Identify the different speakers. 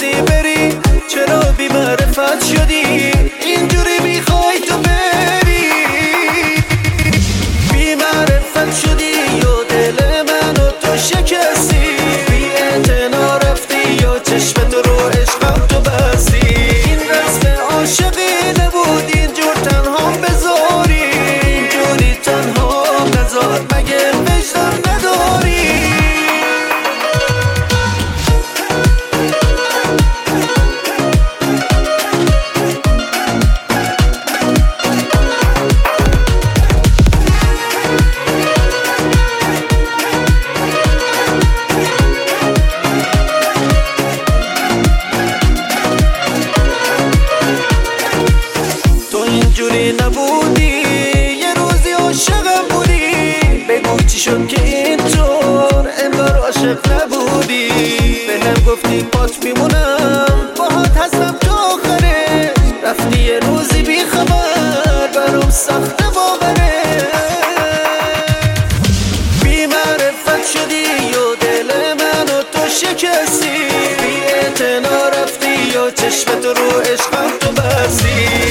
Speaker 1: خواستی بری، چرا بی معرفت شدی اینجوری میخوای تو بری؟ بی معرفت شدی یا دل منو تو شکستی، بی اعتنا رفتی یا چشمت رو عشقم تو بستی. این رسم عاشقی نبود اینجور تنها بذاری، اینجوری تنها نذار مگه وجدان نداری؟ اینجوری نبودی، یه روزی عاشقم بودی، بگو چی شد که اینطور انگار عاشق نبودی. بهم گفتی پات میمونم باهات هستم تا آخره، رفتی یه روزی بی خبر برام سخته باوره. بی معرفت شدی یا دل منو تو شکستی، بی اعتنا رفتی یا چشمت رو عشقم تو بستی.